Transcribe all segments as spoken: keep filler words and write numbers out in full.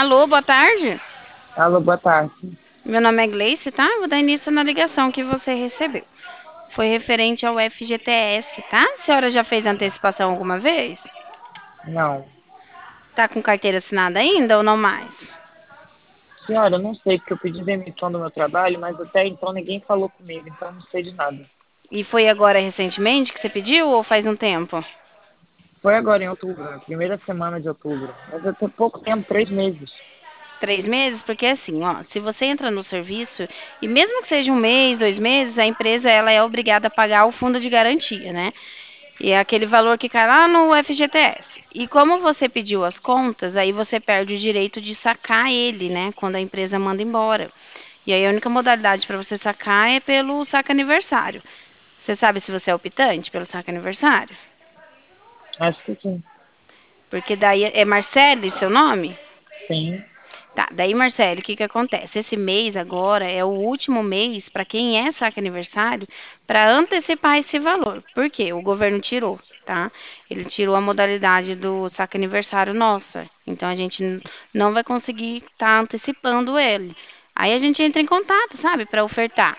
Alô, boa tarde. Alô, boa tarde. Meu nome é Gleice, tá? Vou dar início na ligação que você recebeu. Foi referente ao F G T S, tá? A senhora já fez antecipação alguma vez? Não. Tá com carteira assinada ainda ou não mais? Senhora, eu não sei porque eu pedi demissão do meu trabalho, mas até então ninguém falou comigo, então eu não sei de nada. E foi agora recentemente que você pediu ou faz um tempo? Foi agora em outubro, na primeira semana de outubro. Mas até pouco tempo, três meses. Três meses? Porque assim, ó, se você entra no serviço, e mesmo que seja um mês, dois meses, a empresa ela é obrigada a pagar o fundo de garantia, né? E é aquele valor que cai lá no F G T S. E como você pediu as contas, aí você perde o direito de sacar ele, né? Quando a empresa manda embora. E aí a única modalidade para você sacar é pelo saque aniversário. Você sabe se você é optante pelo saque aniversário? Acho que sim. Porque daí é Marcele seu nome? Sim, Tá, daí, Marcelo, o que que acontece? Esse mês agora é o último mês para quem é saque aniversário para antecipar esse valor. Por quê? O governo tirou, tá? Ele tirou a modalidade do saque aniversário nossa. Então a gente n- não vai conseguir estar antecipando ele. Aí a gente entra em contato, sabe, para ofertar.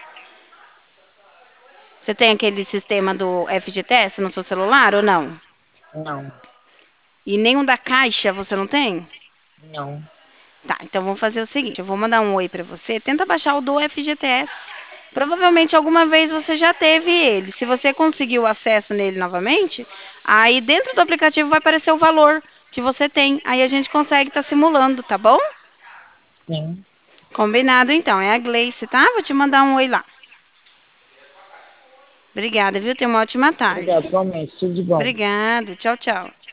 Você tem aquele sistema do F G T S no seu celular ou não? não, E nenhum da Caixa você não tem? não, Tá, então vamos fazer o seguinte, eu vou mandar um oi para você, tenta baixar o do F G T S. Provavelmente alguma vez você já teve ele. Se você conseguiu acesso nele novamente, aí dentro do aplicativo vai aparecer o valor que você tem. Aí a gente consegue estar simulando, tá bom? sim. Combinado então, é a Gleice, tá? Vou te mandar um oi lá. Obrigada, viu? Tenha uma ótima tarde. Obrigado, igualmente. Tudo de bom. Obrigada, tchau, tchau.